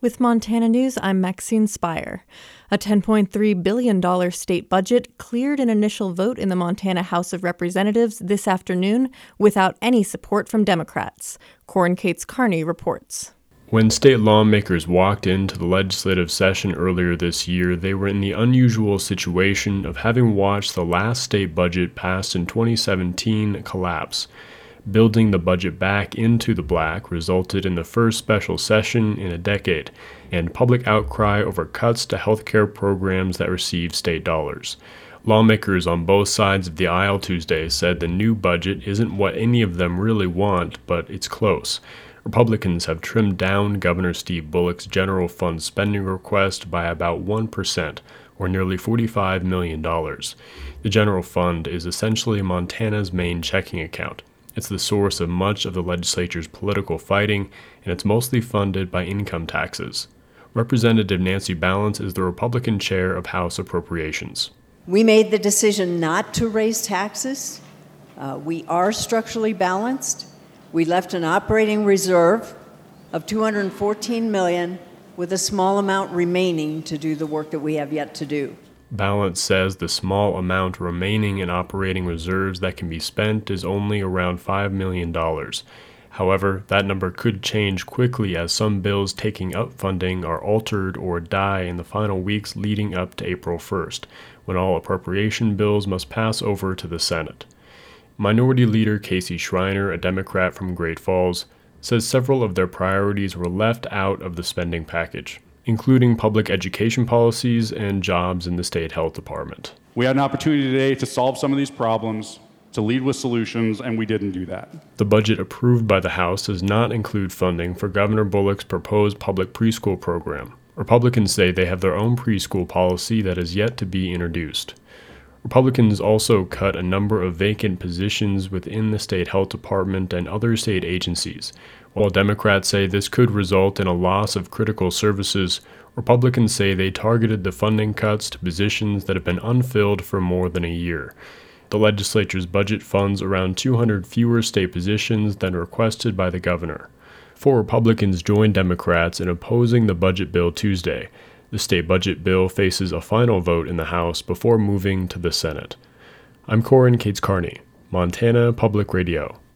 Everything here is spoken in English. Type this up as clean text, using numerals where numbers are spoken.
With Montana News, I'm Maxine Spire. A $10.3 billion state budget cleared an initial vote in the Montana House of Representatives this afternoon without any support from Democrats. Corin Cates Carney reports. When state lawmakers walked into the legislative session earlier this year, they were in the unusual situation of having watched the last state budget passed in 2017 collapse. Building the budget back into the black resulted in the first special session in a decade, and public outcry over cuts to healthcare programs that receive state dollars. Lawmakers on both sides of the aisle Tuesday said the new budget isn't what any of them really want, but it's close. Republicans have trimmed down Governor Steve Bullock's general fund spending request by about 1%, or nearly $45 million. The general fund is essentially Montana's main checking account. It's the source of much of the legislature's political fighting, and it's mostly funded by income taxes. Representative Nancy Ballance is the Republican chair of House Appropriations. We made the decision not to raise taxes. We are structurally balanced. We left an operating reserve of $214 million with a small amount remaining to do the work that we have yet to do. Ballance says the small amount remaining in operating reserves that can be spent is only around $5 million. However, that number could change quickly as some bills taking up funding are altered or die in the final weeks leading up to April 1st, when all appropriation bills must pass over to the Senate. Minority Leader Casey Schreiner, a Democrat from Great Falls, says several of their priorities were left out of the spending package, including public education policies and jobs in the state health department. We had an opportunity today to solve some of these problems, to lead with solutions, and we didn't do that. The budget approved by the House does not include funding for Governor Bullock's proposed public preschool program. Republicans say they have their own preschool policy that is yet to be introduced. Republicans also cut a number of vacant positions within the state health department and other state agencies. While Democrats say this could result in a loss of critical services, Republicans say they targeted the funding cuts to positions that have been unfilled for more than a year. The legislature's budget funds around 200 fewer state positions than requested by the governor. 4 Republicans joined Democrats in opposing the budget bill Tuesday. The state budget bill faces a final vote in the House before moving to the Senate. I'm Corin Cates Carney, Montana Public Radio.